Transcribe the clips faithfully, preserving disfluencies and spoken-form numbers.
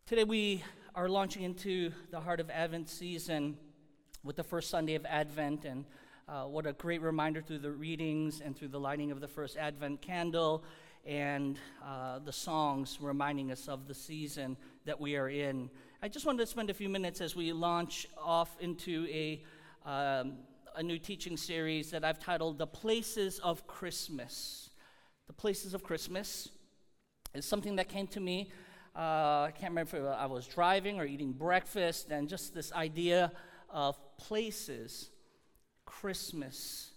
Today we are launching into the heart of Advent season with the first Sunday of Advent, and uh, what a great reminder through the readings and through the lighting of the first Advent candle and uh, the songs reminding us of the season that we are in. I just wanted to spend a few minutes as we launch off into a, um, a new teaching series that I've titled The Places of Christmas. The Places of Christmas is something that came to me. Uh, I can't remember if I was driving or eating breakfast, and just this idea of places, Christmas.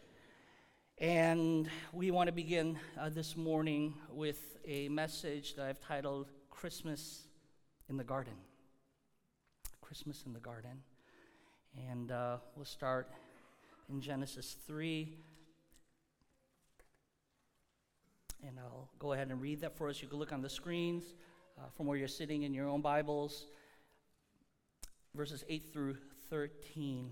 And we want to begin uh, this morning with a message that I've titled Christmas in the Garden. Christmas in the Garden. And uh, we'll start in Genesis three. And I'll go ahead and read that for us. You can look on the screens. Uh, from where you're sitting in your own Bibles, verses eight through thirteen.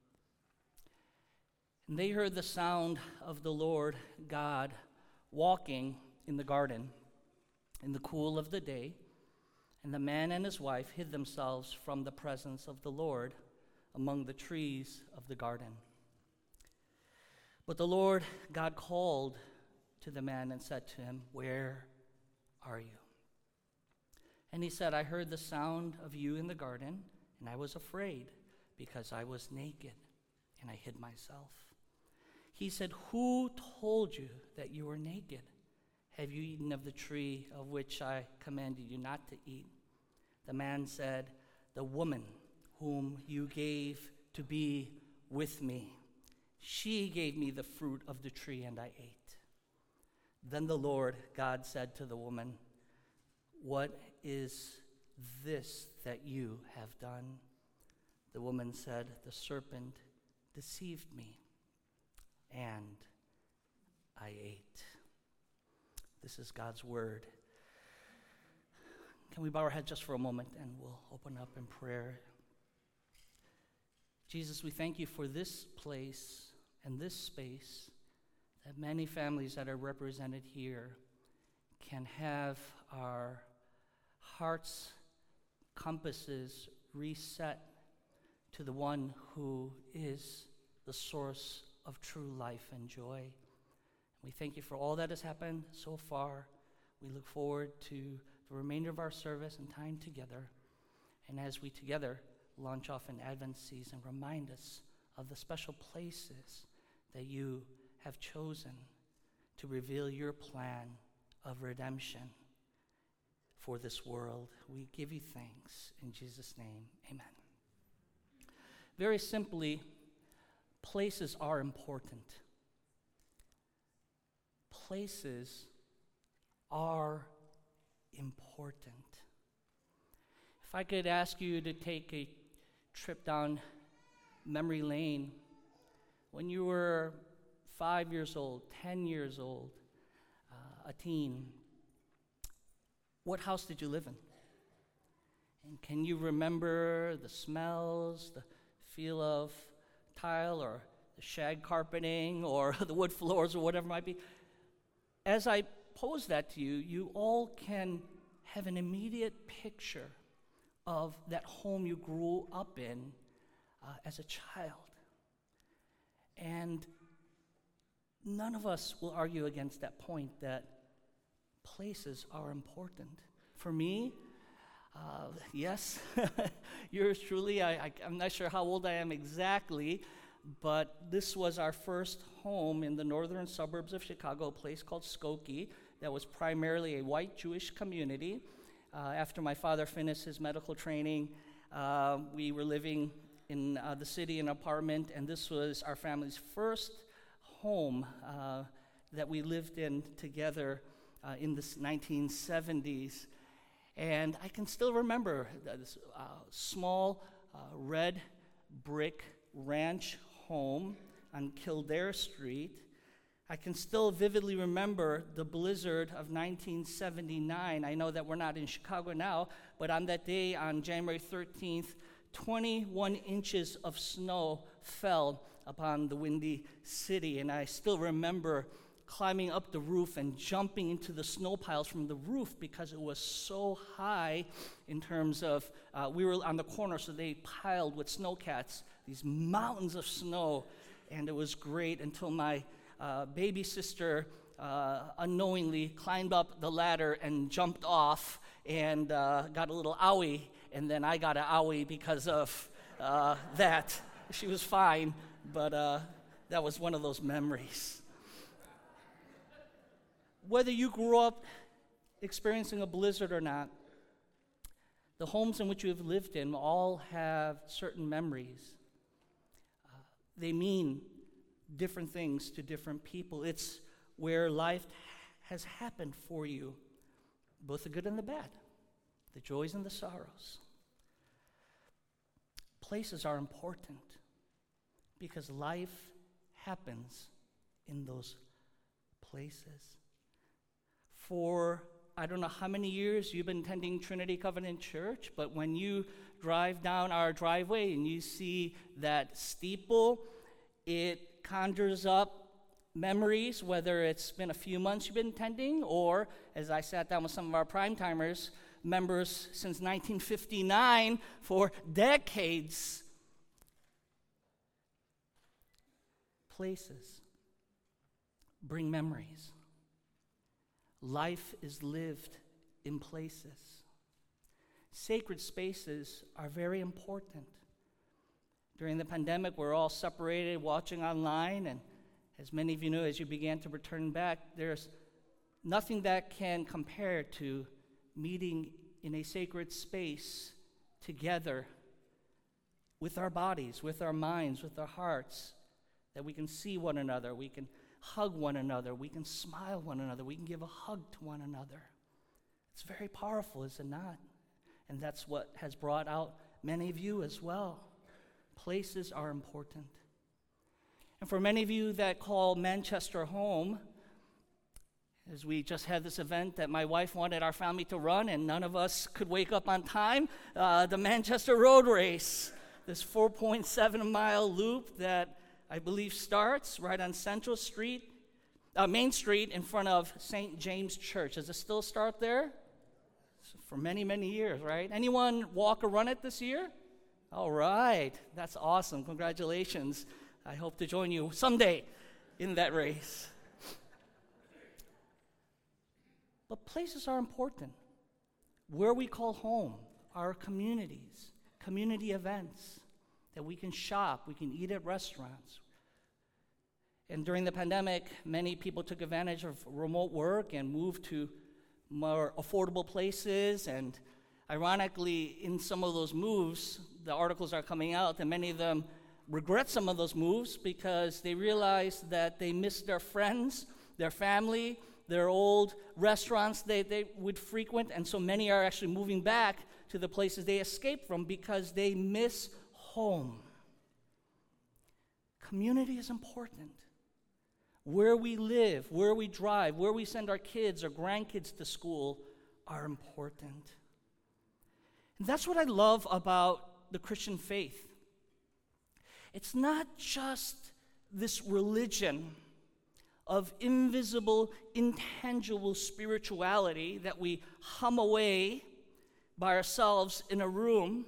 And they heard the sound of the Lord God walking in the garden in the cool of the day, and the man and his wife hid themselves from the presence of the Lord among the trees of the garden. But the Lord God called to the man and said to him, "Where are you?" And he said, "I heard the sound of you in the garden, and I was afraid because I was naked, and I hid myself." He said, "Who told you that you were naked? Have you eaten of the tree of which I commanded you not to eat?" The man said, "The woman whom you gave to be with me, she gave me the fruit of the tree, and I ate." Then the Lord God said to the woman, "What is this that you have done?" The woman said, "The serpent deceived me, and I ate." This is God's word. Can we bow our heads just for a moment, and we'll open up in prayer. Jesus, we thank you for this place and this space, that many families that are represented here can have our hearts' compasses reset to the one who is the source of true life and joy. We thank you for all that has happened so far. We look forward to the remainder of our service and time together. And as we together launch off in Advent season, remind us of the special places that you have chosen to reveal your plan of redemption for this world. We give you thanks in Jesus' name, amen. Very simply, places are important. Places are important. If I could ask you to take a trip down memory lane, when you were five years old, ten years old, uh, a teen, what house did you live in? And can you remember the smells, the feel of tile or the shag carpeting or the wood floors or whatever it might be? As I pose that to you, you all can have an immediate picture of that home you grew up in uh, as a child. And none of us will argue against that point that places are important. For me, uh, yes, yours truly, I, I, I'm not sure how old I am exactly, but this was our first home in the northern suburbs of Chicago, a place called Skokie, that was primarily a white Jewish community. Uh, after my father finished his medical training, uh, we were living in uh, the city in an apartment, and this was our family's first home uh, that we lived in together uh, in the nineteen seventies. And I can still remember this uh, small uh, red brick ranch home on Kildare Street. I can still vividly remember the blizzard of nineteen seventy-nine. I know that we're not in Chicago now, but on that day, on January thirteenth, twenty-one inches of snow fell upon the Windy City, and I still remember climbing up the roof and jumping into the snow piles from the roof because it was so high in terms of, uh, we were on the corner, so they piled with snowcats, these mountains of snow, and it was great until my uh, baby sister uh, unknowingly climbed up the ladder and jumped off and uh, got a little owie, and then I got an owie because of uh, that. She was fine, but uh, that was one of those memories. Whether you grew up experiencing a blizzard or not, the homes in which you have lived in all have certain memories. Uh, they mean different things to different people. It's where life has happened for you, both the good and the bad, the joys and the sorrows. Places are important because life happens in those places. For I don't know how many years you've been attending Trinity Covenant Church, but when you drive down our driveway and you see that steeple, it conjures up memories, whether it's been a few months you've been attending, or, as I sat down with some of our prime-timers, members since nineteen fifty-nine for decades. Places bring memories. Life is lived in places. Sacred spaces are very important. During the pandemic, we're all separated, watching online, and as many of you know, as you began to return back, there's nothing that can compare to meeting in a sacred space together with our bodies, with our minds, with our hearts, that we can see one another, we can hug one another, we can smile one another, we can give a hug to one another. It's very powerful, is it not? And that's what has brought out many of you as well. Places are important. And for many of you that call Manchester home, as we just had this event that my wife wanted our family to run and none of us could wake up on time, uh, the Manchester Road Race, this four point seven mile loop that I believe starts right on Central Street, uh, Main Street in front of Saint James Church. Does it still start there? For many, many years, right? Anyone walk or run it this year? All right, that's awesome. Congratulations. I hope to join you someday in that race. But places are important. Where we call home, our communities, community events, that we can shop, we can eat at restaurants. And during the pandemic, many people took advantage of remote work and moved to more affordable places. And ironically, in some of those moves, the articles are coming out, and many of them regret some of those moves because they realized that they missed their friends, their family, their old restaurants they, they would frequent. And so many are actually moving back to the places they escaped from because they miss home. Community is important. Where we live, where we drive, where we send our kids or grandkids to school are important. And that's what I love about the Christian faith. It's not just this religion of invisible, intangible spirituality that we hum away by ourselves in a room.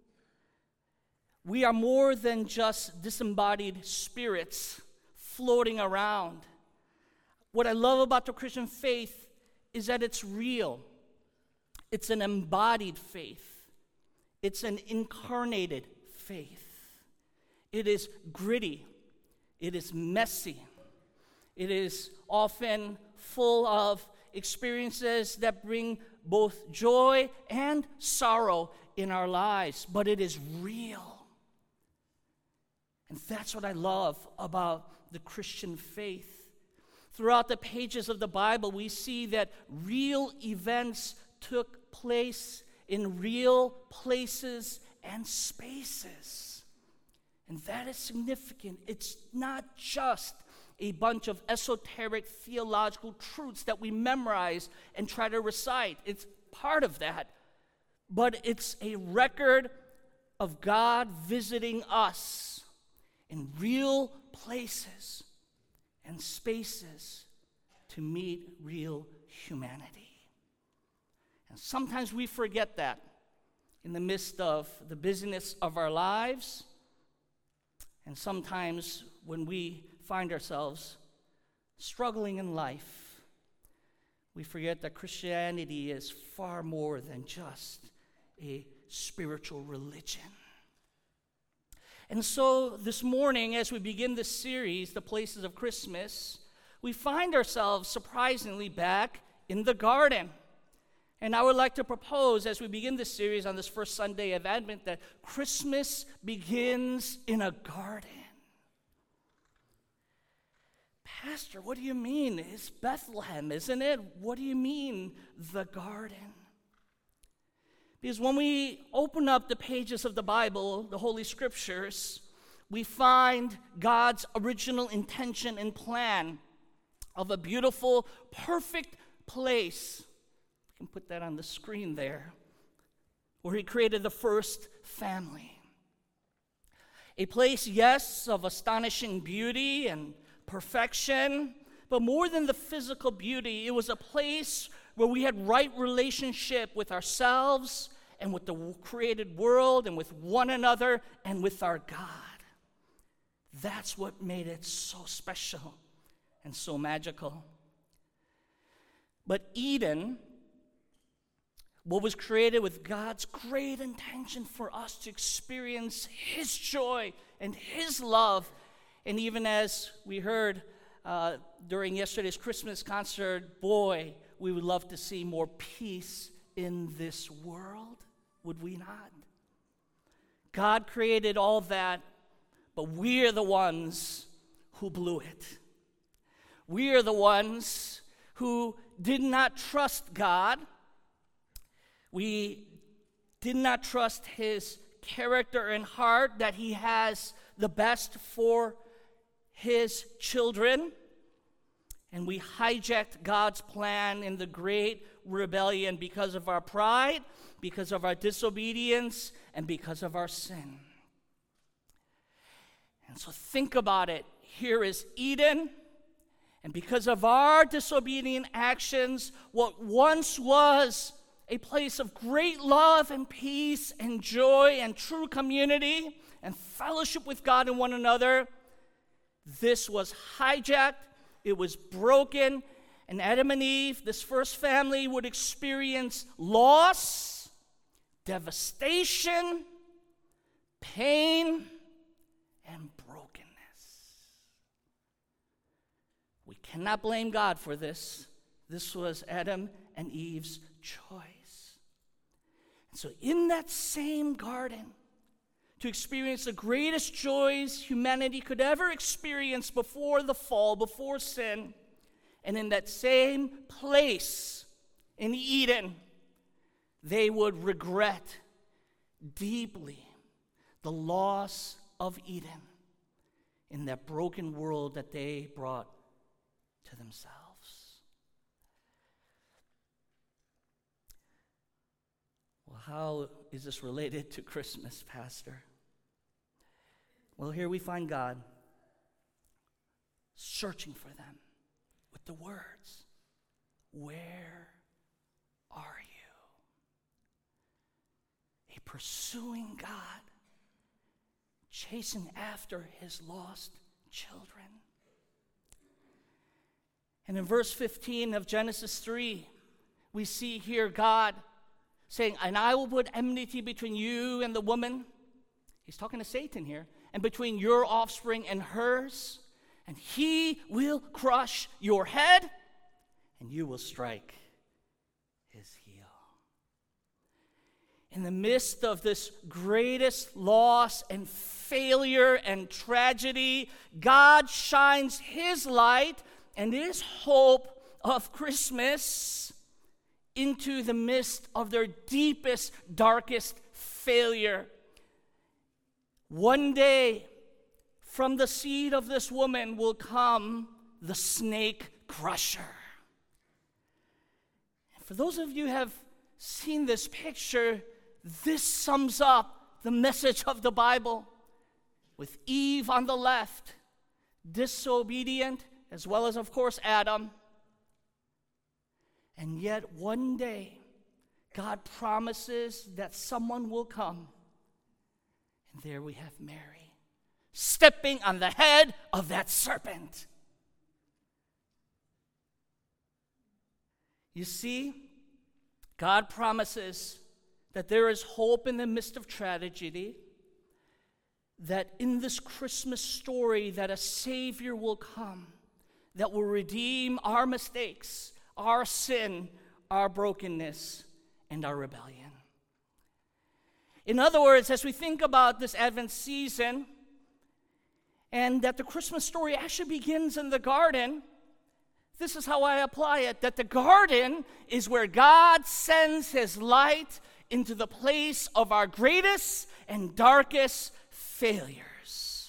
We are more than just disembodied spirits floating around. What I love about the Christian faith is that it's real. It's an embodied faith. It's an incarnated faith. It is gritty. It is messy. It is often full of experiences that bring both joy and sorrow in our lives, but it is real. And that's what I love about the Christian faith. Throughout the pages of the Bible, we see that real events took place in real places and spaces. And that is significant. It's not just a bunch of esoteric theological truths that we memorize and try to recite. It's part of that. But it's a record of God visiting us in real places and spaces to meet real humanity. And sometimes we forget that in the midst of the busyness of our lives, and sometimes when we find ourselves struggling in life, we forget that Christianity is far more than just a spiritual religion. And so this morning, as we begin this series, The Places of Christmas, we find ourselves surprisingly back in the garden. And I would like to propose, as we begin this series on this first Sunday of Advent, that Christmas begins in a garden. Pastor, what do you mean? It's Bethlehem, isn't it? What do you mean, the garden? Because when we open up the pages of the Bible, the Holy Scriptures, we find God's original intention and plan of a beautiful, perfect place. We can put that on the screen there, where He created the first family. A place, yes, of astonishing beauty and perfection, but more than the physical beauty, it was a place where we had right relationship with ourselves and with the created world and with one another and with our God. That's what made it so special and so magical. But Eden, what was created with God's great intention for us to experience His joy and His love. And even as we heard uh, during yesterday's Christmas concert, boy, we would love to see more peace in this world, would we not? God created all that, but we are the ones who blew it. We are the ones who did not trust God. We did not trust His character and heart, that He has the best for His children. And we hijacked God's plan in the great rebellion because of our pride, because of our disobedience, and because of our sin. And so think about it. Here is Eden, and because of our disobedient actions, what once was a place of great love and peace and joy and true community and fellowship with God and one another, this was hijacked, it was broken, and Adam and Eve, this first family, would experience loss, devastation, pain, and brokenness. We cannot blame God for this. This was Adam and Eve's choice. And so in that same garden, to experience the greatest joys humanity could ever experience before the fall, before sin, and in that same place in Eden, they would regret deeply the loss of Eden in that broken world that they brought to themselves. Well, how is this related to Christmas, Pastor? Well, here we find God searching for them with the words, "Where are you?" A pursuing God, chasing after His lost children. And in verse fifteen of Genesis three, we see here God saying, "And I will put enmity between you and the woman." He's talking to Satan here. "And between your offspring and hers, and he will crush your head, and you will strike his heel." In the midst of this greatest loss and failure and tragedy, God shines His light and His hope of Christmas into the midst of their deepest, darkest failure. One day, from the seed of this woman will come the snake crusher. And for those of you who have seen this picture, this sums up the message of the Bible. With Eve on the left, disobedient, as well as, of course, Adam, And yet one day, God promises that someone will come. And there we have Mary, stepping on the head of that serpent. You see, God promises that there is hope in the midst of tragedy, that in this Christmas story that a Savior will come that will redeem our mistakes, our sin, our brokenness, and our rebellion. In other words, as we think about this Advent season, and that the Christmas story actually begins in the garden, this is how I apply it, that the garden is where God sends his light into the place of our greatest and darkest failures.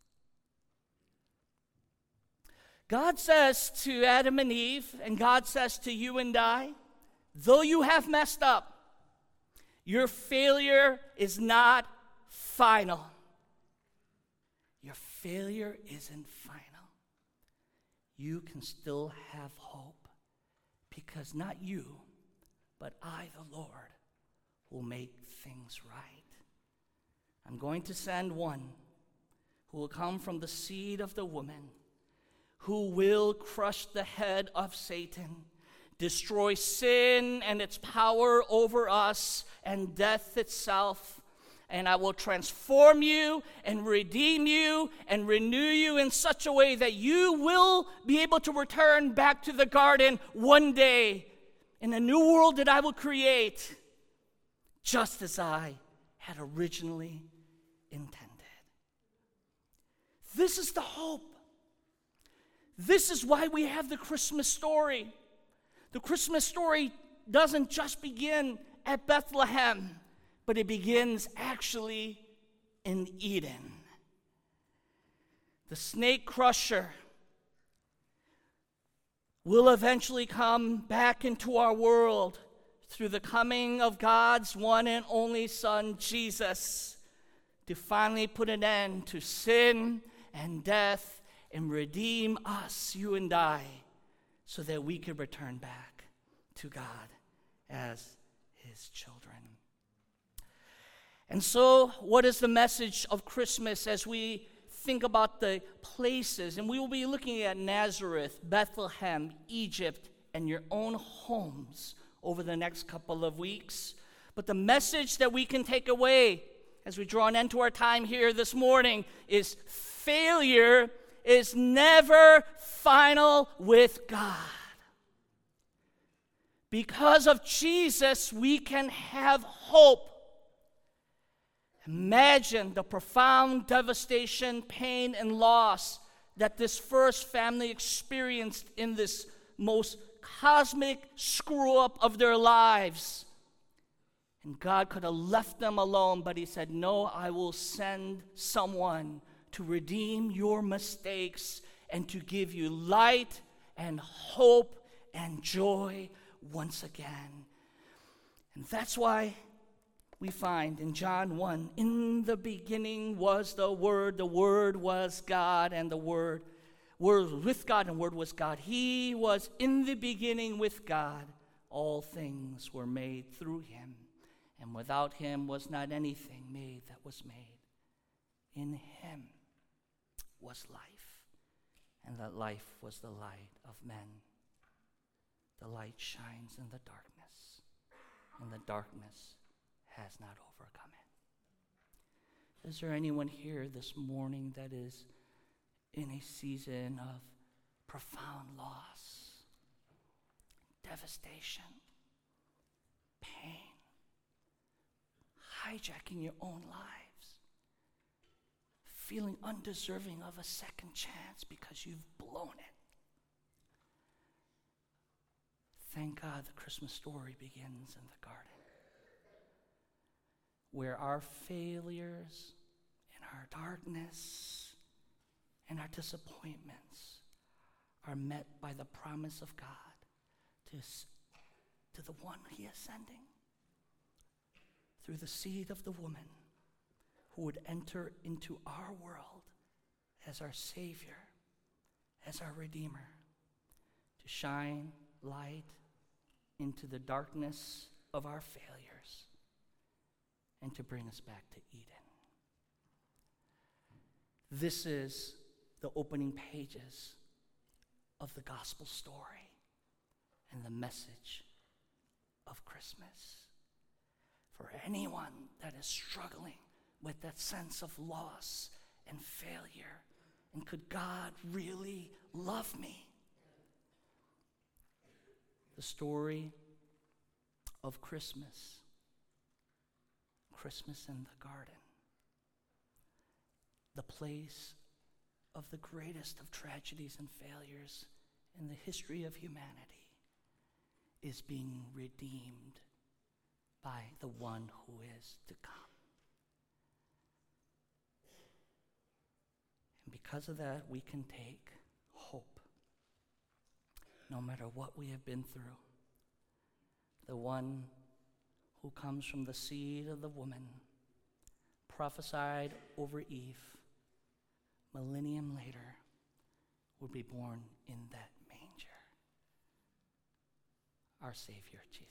God says to Adam and Eve, and God says to you and I, though you have messed up, your failure is not final. Your failure isn't final. You can still have hope, because not you, but I, the Lord, will make things right. I'm going to send one who will come from the seed of the woman, who will crush the head of Satan, destroy sin and its power over us and death itself. And I will transform you and redeem you and renew you in such a way that you will be able to return back to the garden one day in a new world that I will create, just as I had originally intended. This is the hope. This is why we have the Christmas story. The Christmas story doesn't just begin at Bethlehem, but it begins actually in Eden. The snake crusher will eventually come back into our world through the coming of God's one and only Son, Jesus, to finally put an end to sin and death and redeem us, you and I, so that we could return back to God as his children. And so, what is the message of Christmas as we think about the places? And we will be looking at Nazareth, Bethlehem, Egypt, and your own homes over the next couple of weeks. But the message that we can take away as we draw an end to our time here this morning is failure is never final with God. Because of Jesus, we can have hope. Imagine the profound devastation, pain, and loss that this first family experienced in this most cosmic screw-up of their lives. And God could have left them alone, but he said, no, I will send someone to redeem your mistakes and to give you light and hope and joy once again. And that's why we find in John one, in the beginning was the Word, the Word was God, and the Word, Word was with God, and Word was God. He was in the beginning with God. All things were made through him, and without him was not anything made that was made. In him was life, and that life was the light of men. The light shines in the darkness, and the darkness has not overcome it. Is there anyone here this morning that is in a season of profound loss, devastation, pain, hijacking your own lives, feeling undeserving of a second chance because you've blown it? Thank God the Christmas story begins in the garden, where our failures and our darkness and our disappointments are met by the promise of God to, to the one he is sending through the seed of the woman who would enter into our world as our Savior, as our Redeemer, to shine light into the darkness of our failures and to bring us back to Eden. This is the opening pages of the gospel story and the message of Christmas. For anyone that is struggling with that sense of loss and failure, and could God really love me? The story of Christmas, Christmas in the garden, the place of the greatest of tragedies and failures in the history of humanity, is being redeemed by the one who is to come. And because of that, we can take hope, no matter what we have been through. The one who comes from the seed of the woman, prophesied over Eve, millennium later, would be born in that manger. Our Savior, Jesus.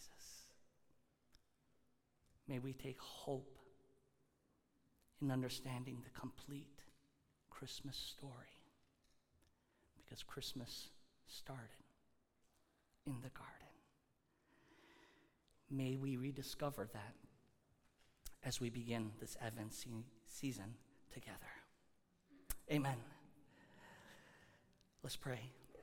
May we take hope in understanding the complete Christmas story, because Christmas started in the garden. May we rediscover that as we begin this Advent se- season together. Amen. Let's pray.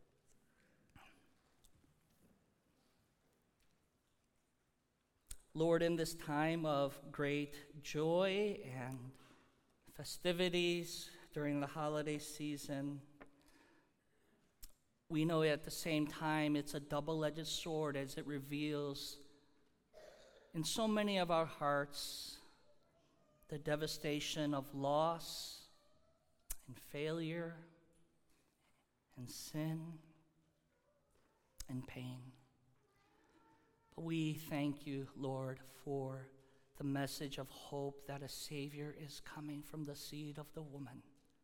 Lord, in this time of great joy and festivities during the holiday season, we know at the same time it's a double-edged sword as it reveals in so many of our hearts the devastation of loss and failure and sin and pain. But we thank you, Lord, for the message of hope that a Savior is coming from the seed of the woman.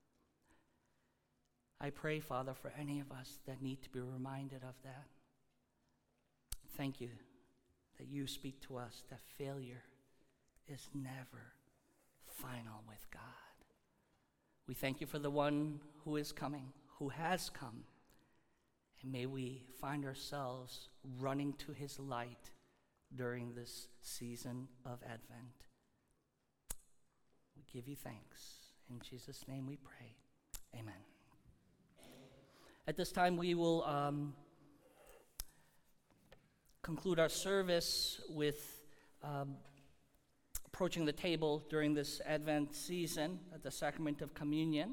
I pray, Father, for any of us that need to be reminded of that. Thank you that you speak to us that failure is never final with God. We thank you for the one who is coming, who has come. And may we find ourselves running to his light during this season of Advent. We give you thanks. In Jesus' name we pray. Amen. At this time, we will um, conclude our service with um, approaching the table during this Advent season at the Sacrament of Communion.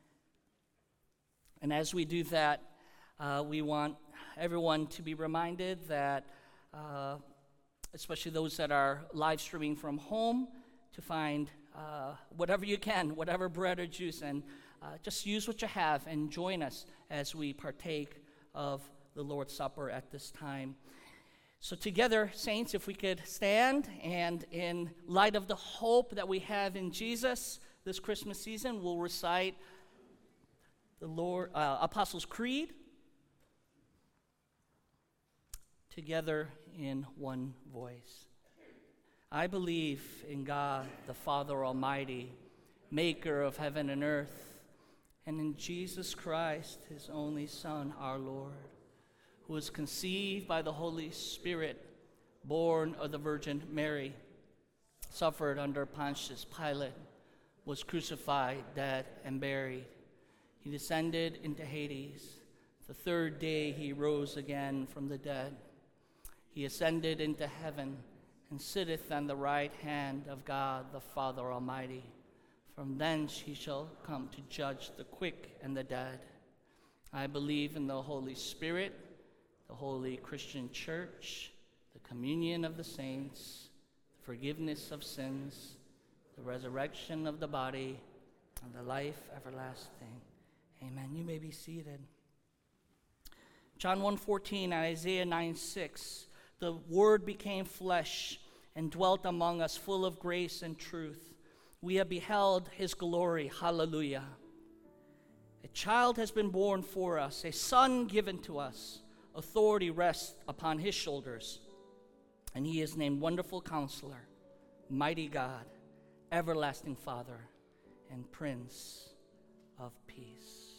And as we do that, Uh, we want everyone to be reminded that, uh, especially those that are live streaming from home, to find uh, whatever you can, whatever bread or juice, and uh, just use what you have and join us as we partake of the Lord's Supper at this time. So together, saints, if we could stand, and in light of the hope that we have in Jesus this Christmas season, we'll recite the Lord uh, Apostles' Creed together in one voice. I believe in God, the Father Almighty, maker of heaven and earth, and in Jesus Christ, his only Son, our Lord, who was conceived by the Holy Spirit, born of the Virgin Mary, suffered under Pontius Pilate, was crucified, dead, and buried. He descended into Hades. The third day he rose again from the dead. He ascended into heaven and sitteth on the right hand of God the Father Almighty. From thence he shall come to judge the quick and the dead. I believe in the Holy Spirit, the holy Christian church, the communion of the saints, the forgiveness of sins, the resurrection of the body, and the life everlasting. Amen. You may be seated. John one fourteen and Isaiah nine six. The Word became flesh and dwelt among us, full of grace and truth. We have beheld his glory. Hallelujah. A child has been born for us, a son given to us. Authority rests upon his shoulders. And he is named Wonderful Counselor, Mighty God, Everlasting Father, and Prince of Peace.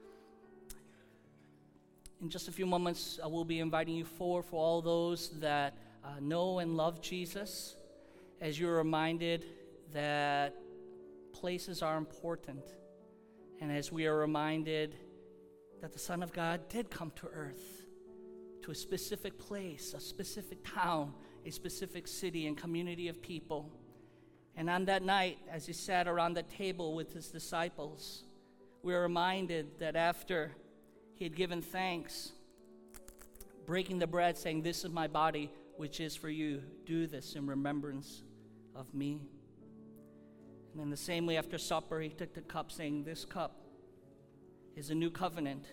In just a few moments, I will be inviting you forward for all those that uh, know and love Jesus, as you're reminded that places are important, and as we are reminded that the Son of God did come to earth, to a specific place, a specific town, a specific city and community of people. And on that night, as he sat around the table with his disciples, we are reminded that after he had given thanks, breaking the bread, saying, "This is my body, which is for you. Do this in remembrance of me." And in the same way, after supper, he took the cup, saying, "This cup is a new covenant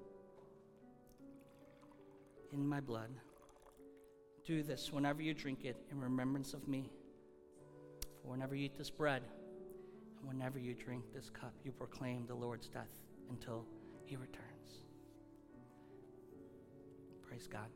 in my blood. Do this whenever you drink it in remembrance of me. For whenever you eat this bread and whenever you drink this cup, you proclaim the Lord's death until he returns." Praise God.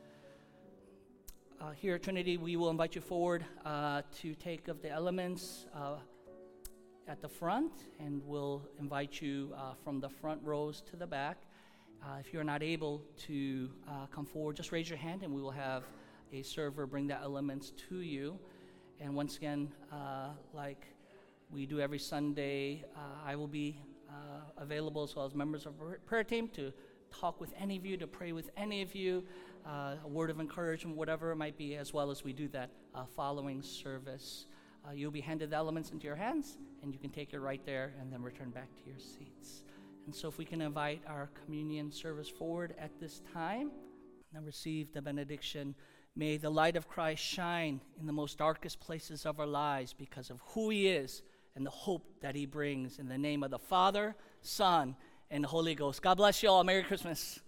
Uh, here at Trinity, we will invite you forward uh, to take of the elements uh, at the front, and we'll invite you uh, from the front rows to the back. Uh, if you're not able to uh, come forward, just raise your hand and we will have a server bring the elements to you. And once again, uh, like we do every Sunday, uh, I will be uh, available, as well as members of our prayer team, to talk with any of you, to pray with any of you, uh, a word of encouragement, whatever it might be, as well as we do that uh, following service. Uh, you'll be handed the elements into your hands, and you can take it right there and then return back to your seats. And so if we can invite our communion service forward at this time and receive the benediction. May the light of Christ shine in the most darkest places of our lives because of who he is and the hope that he brings. In the name of the Father, Son, and the Holy Ghost. God bless you all. Merry Christmas.